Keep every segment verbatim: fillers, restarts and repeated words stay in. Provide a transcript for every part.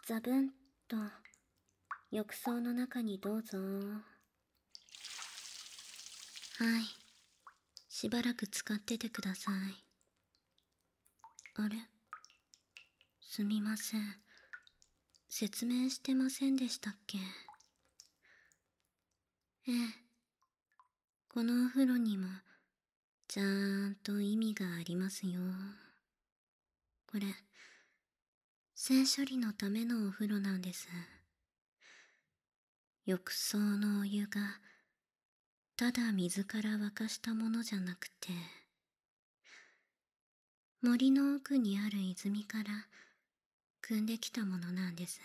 ザブンと浴槽の中にどうぞ。はい、しばらく使っててください。あれ、すみません、説明してませんでしたっけ？ええ、このお風呂にもちゃーんと意味がありますよ。これ性処理のためのお風呂なんです。浴槽のお湯がただ水から沸かしたものじゃなくて、森の奥にある泉から汲んできたものなんです。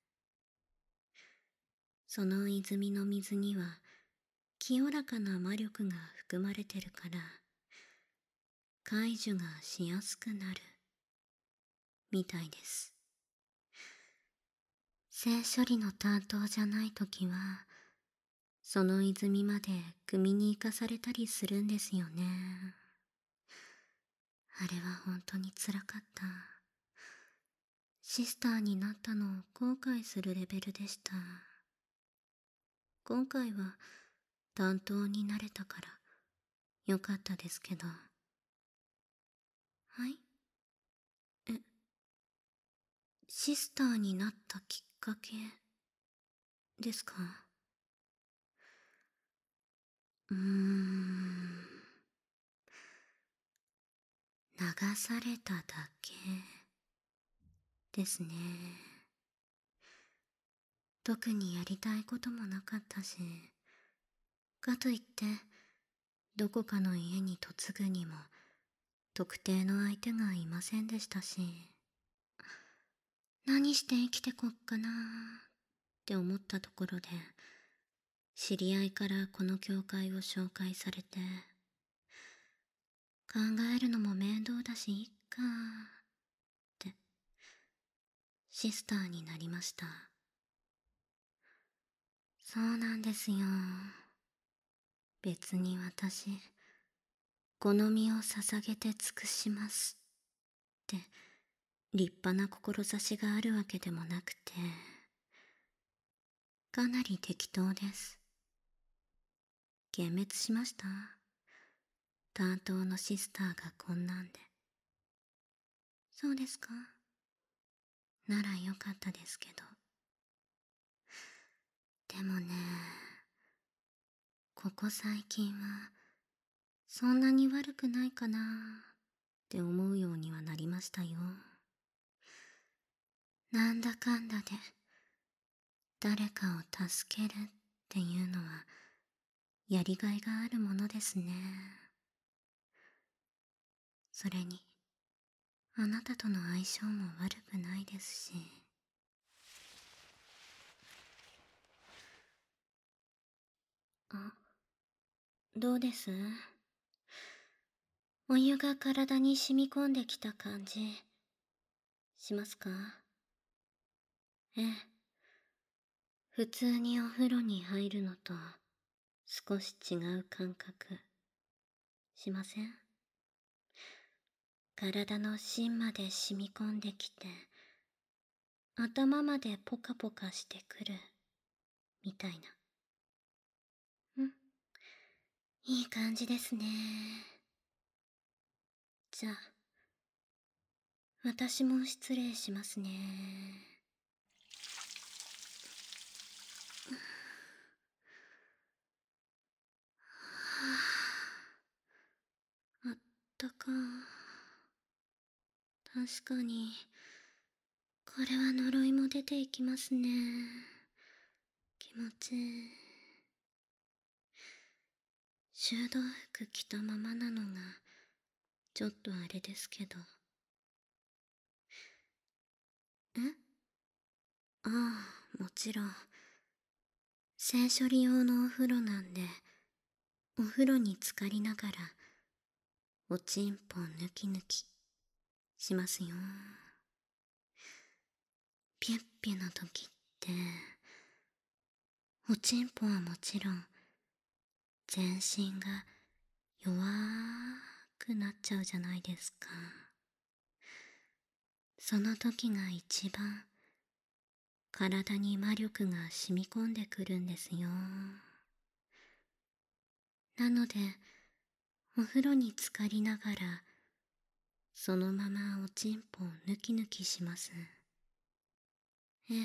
その泉の水には清らかな魔力が含まれてるから、解除がしやすくなるみたいです。性処理の担当じゃないときは、その泉まで汲みに行かされたりするんですよね。あれは本当に辛かった。シスターになったのを後悔するレベルでした。今回は担当になれたからよかったですけど。はい？え、シスターになったきっかけですか？うーん、流されただけですね。特にやりたいこともなかったし、かといってどこかの家に嫁ぐにも特定の相手がいませんでしたし、何して生きてこっかなーって思ったところで、知り合いからこの教会を紹介されて、考えるのも面倒だしいっかーってシスターになりました。そうなんですよ。別に私、この身を捧げて尽くしますって立派な志があるわけでもなくて、かなり適当です。幻滅しました。担当のシスターがこんなんで。そうですか？ならよかったですけど。でもね、ここ最近はそんなに悪くないかなって思うようにはなりましたよ。なんだかんだで誰かを助けるっていうのはやりがいがあるものですね。それにあなたとの相性も悪くないですし。あ、どうです？お湯が体に染み込んできた感じしますか？ええ、普通にお風呂に入るのと少し違う感覚しません？体の芯まで染み込んできて、頭までポカポカしてくるみたいな。うん、いい感じですね。じゃあ私も失礼しますね。はあ、あったか。確かにこれは呪いも出ていきますね。気持ちいい。修道服着たままなのがちょっとあれですけど。え？ああ、もちろん性処理用のお風呂なんで、お風呂に浸かりながらおちんぽ抜き抜きしますよ。ピュッピュの時っておちんぽはもちろん全身が弱くなっちゃうじゃないですか。その時が一番体に魔力が染み込んでくるんですよ。なので、お風呂に浸かりながら、そのままおちんぽを抜き抜きします。ええ。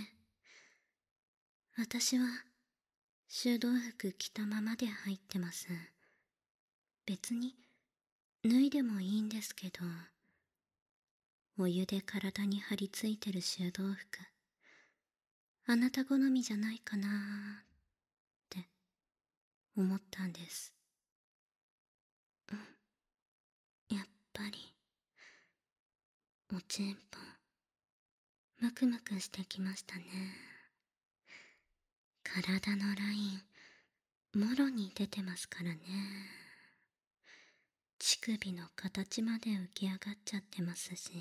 私は、修道服着たままで入ってます。別に、脱いでもいいんですけど、お湯で体に張り付いてる修道服、あなた好みじゃないかなーって思ったんです。うん、やっぱり、おちんぽ、ムクムクしてきましたね。体のライン、もろに出てますからね。乳首の形まで浮き上がっちゃってますし。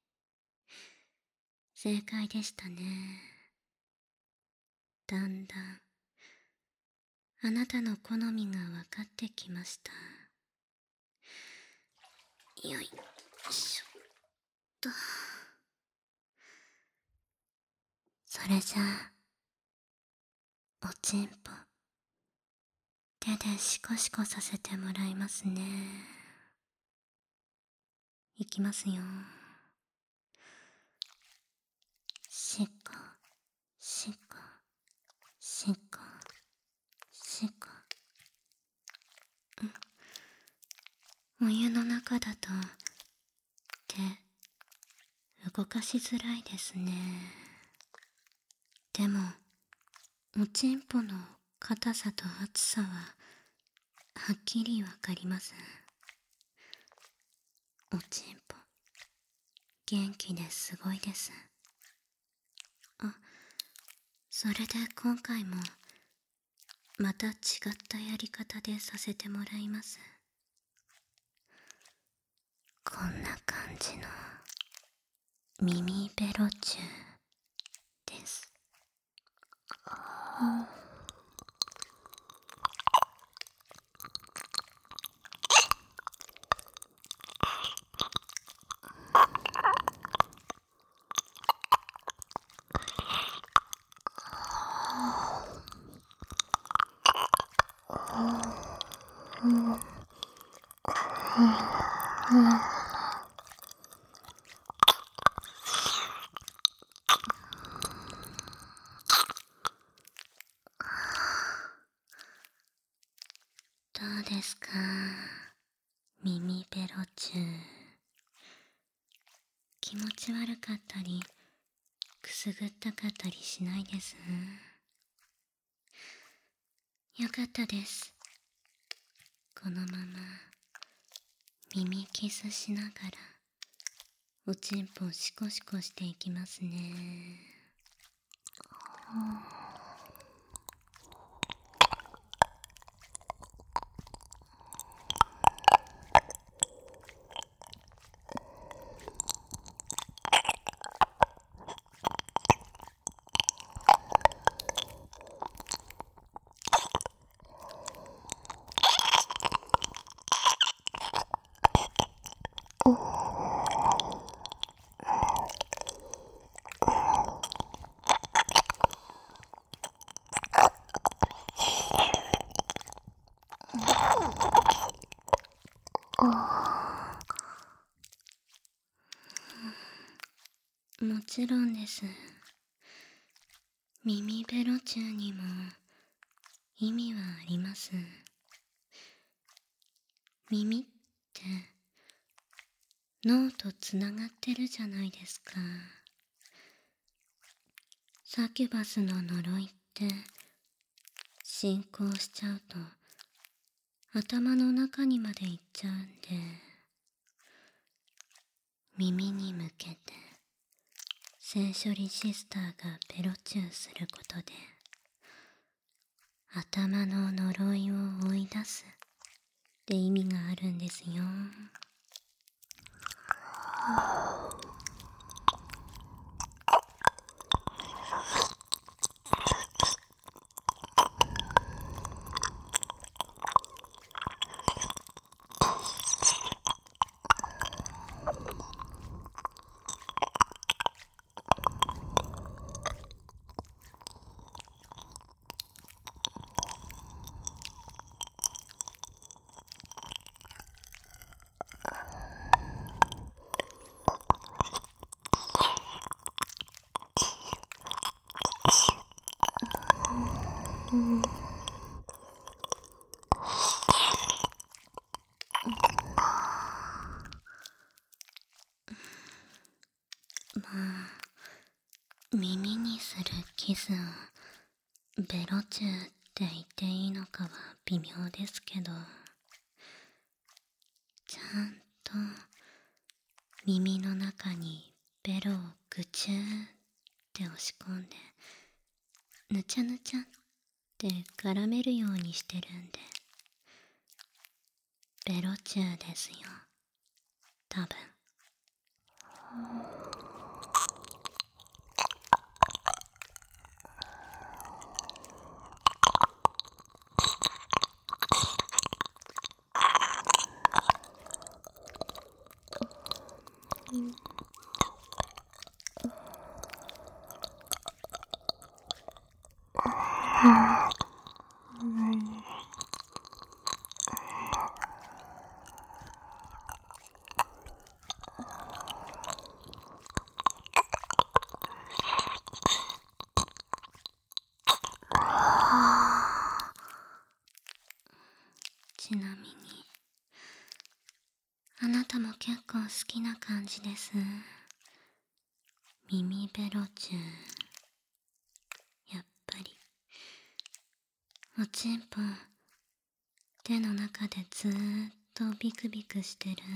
正解でしたね。だんだん、あなたの好みが分かってきました。よいしょっと。それじゃあ、おちんぽ、手でシコシコさせてもらいますね。いきますよ。しこ、しこ、しこ、しこ。うん。お湯の中だと、手、動かしづらいですね。でも、おちんぽの硬さと厚さは、はっきりわかります。おちんぽ、元気ですごいです。あ、それで今回も、また違ったやり方でさせてもらいます。こんな感じの、耳ベロチューです。どうですか、耳ベロチュー。気持ち悪かったり、くすぐったかったりしないです？よかったです。このまま耳キスしながらおちんぽをシコシコしていきますね。もちろんです。耳ベロチューにも意味はあります。耳って脳とつながってるじゃないですか。サキュバスの呪いって進行しちゃうと頭の中にまで行っちゃうんで、耳に向けて性処理シスターがベロチューすることで頭の呪いを追い出すって意味があるんですよ。 まあ、耳にするキスをベロチューって言っていいのかは微妙ですけど、ちゃんと耳の中にベロをぐちゅーって押し込んで、ぬちゃぬちゃって絡めるようにしてるんで、ベロチューですよ、多分。ちなみに、あなたも結構好きな感じです。耳ベロチュー。やっぱり。おちんぽ、手の中でずーっとビクビクしてるんで、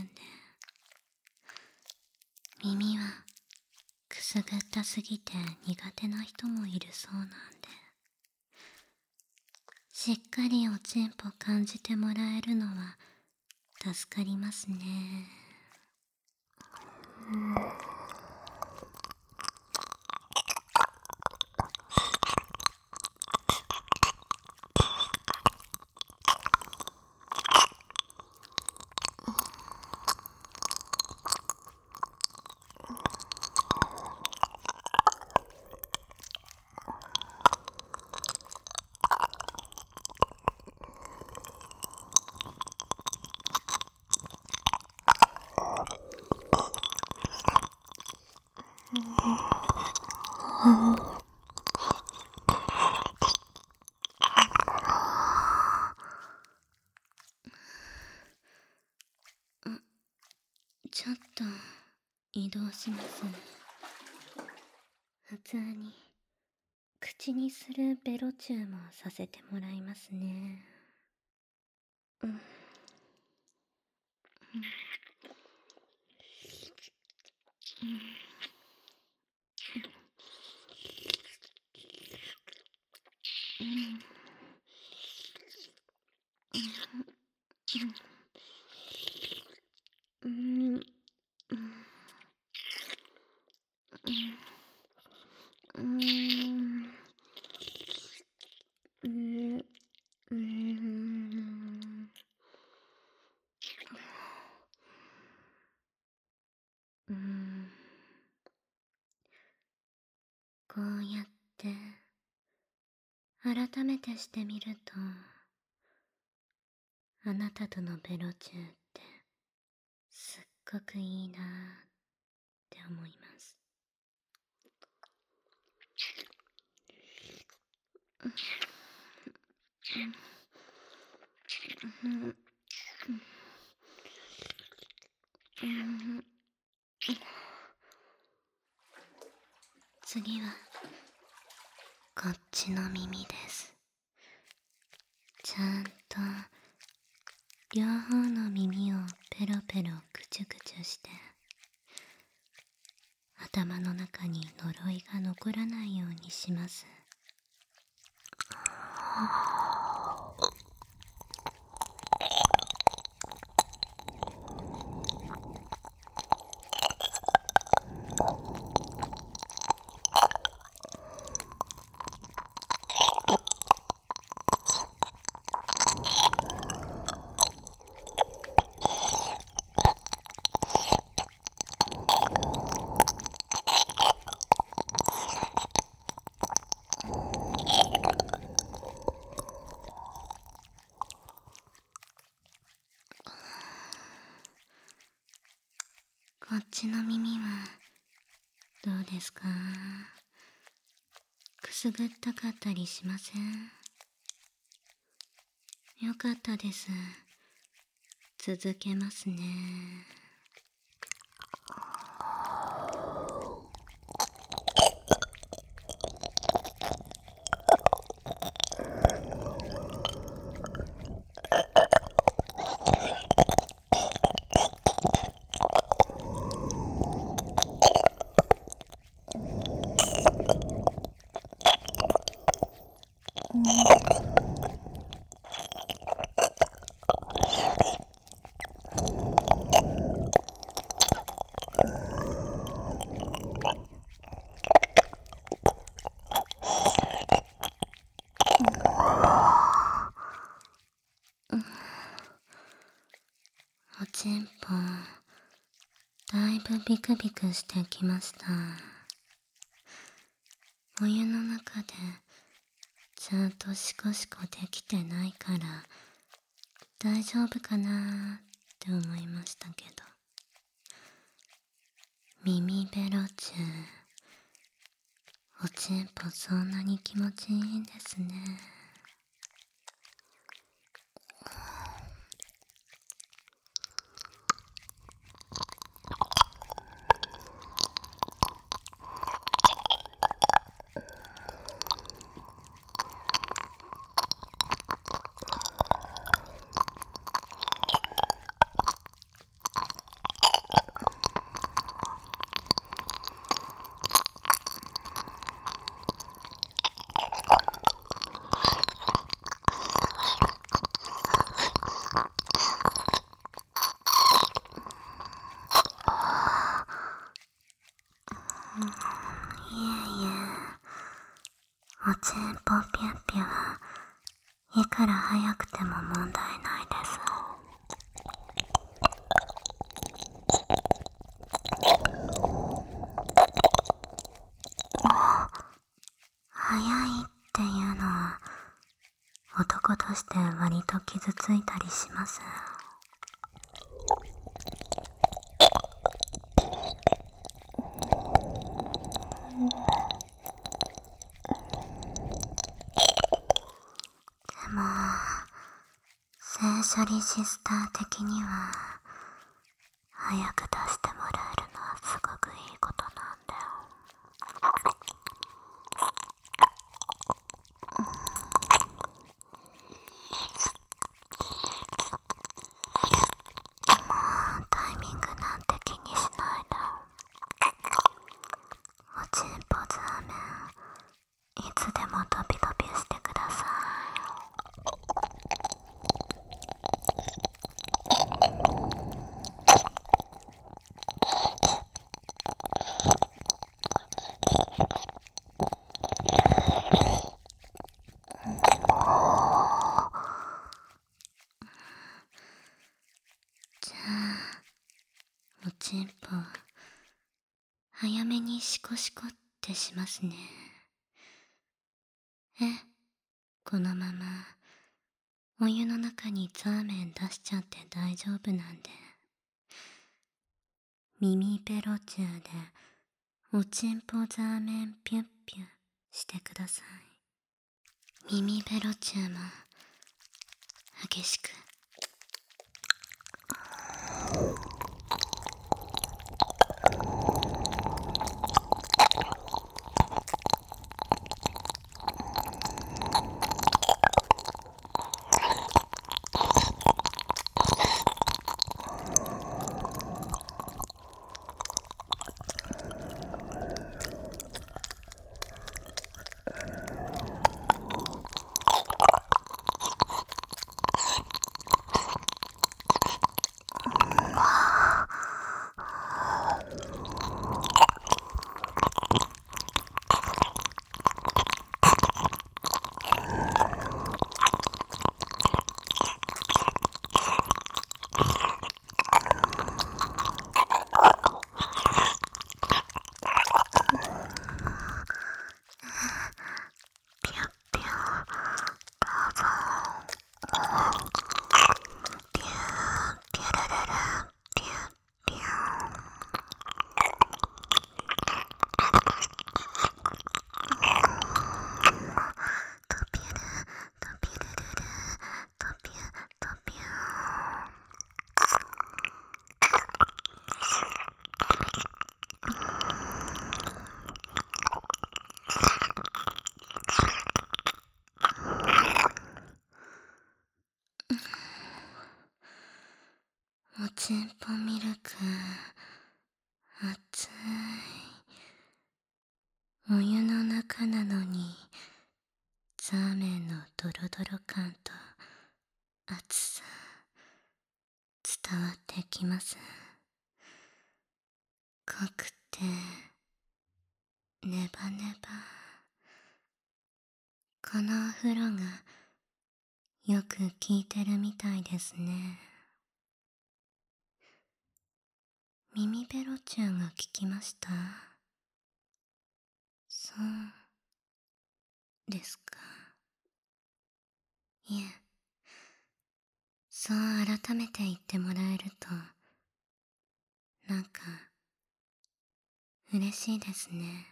耳はくすぐったすぎて苦手な人もいるそうなんで、しっかりおちんぽ感じてもらえるのは助かりますね。ちょっと移動します。普通に口にするベロチューもさせてもらいますね。うん。うん。うん。うん。うん。うん。こうやって改めてしてみると、あなたとのベロチューってすっごくいいなーって思います。次はこっちの耳です。ちゃんと両方の耳をペロペロくちゅくちゅして、頭の中に呪いが残らないようにします。こっちの耳はどうですか？くすぐったかったりしません？ よかったです。続けますね。おちんぽ、だいぶビクビクしてきました。お湯の中でちゃんとシコシコできてないから大丈夫かなーって思いましたけど、耳ベロチュー、おちんぽそんなに気持ちいいんですね。いえいえ、おちんぽぴゅっぴゅはいくら早くても問題ないです。早いっていうのは男として割と傷ついたりします。でも性処理シスター的には早く出してもらえるのはすごくいいことなんだよ。タイミングなんて気にしないで。おちんぽザーメン、いつでもドビドビしてください。じゃあおちんぽ早めにシコシコってしますね。え、このままお湯の中にザーメン出しちゃって大丈夫なんで、耳ペロチューでおちんぽザーメンピュッピュしてください。耳ペロチューも激しく。 お湯の中なのに、ザーメンのドロドロ感と熱さ、伝わってきます。濃くて、ネバネバ。このお風呂が、よく効いてるみたいですね。耳ベロチューが効きました？そうですか。いえ、そう改めて言ってもらえると、なんか、嬉しいですね。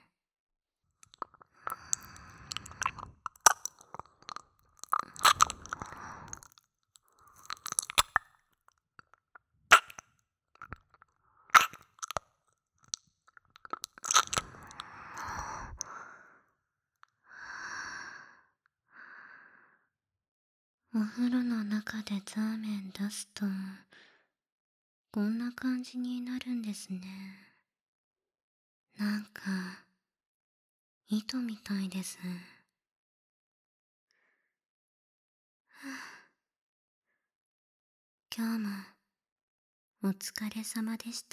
お風呂の中でザーメン出すと、こんな感じになるんですね。なんか、糸みたいです。今日も、お疲れ様でした。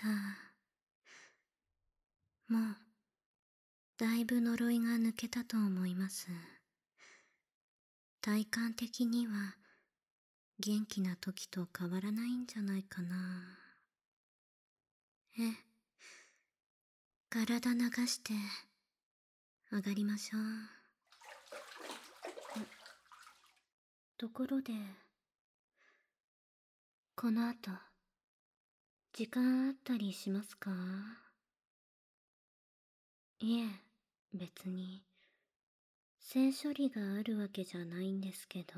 もう、だいぶ呪いが抜けたと思います。体感的には、元気な時と変わらないんじゃないかな。え、体流して、上がりましょう。ところで、この後、時間あったりしますか？いえ、別に、性処理があるわけじゃないんですけど、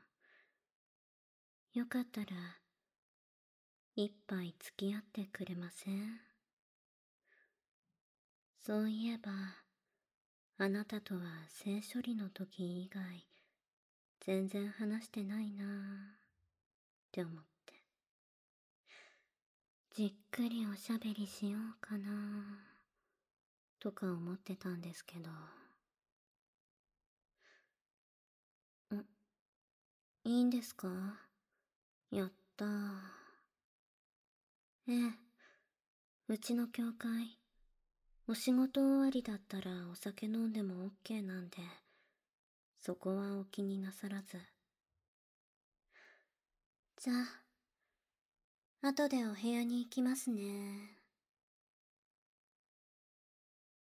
よかったら、一杯付き合ってくれません？そういえば、あなたとは性処理の時以外、全然話してないなぁ、って思って。じっくりおしゃべりしようかなぁ、とか思ってたんですけど。ん、いいんですか？やったー。ええ、うちの教会、お仕事終わりだったらお酒飲んでもオッケーなんで、そこはお気になさらず。じゃあ、後でお部屋に行きますね。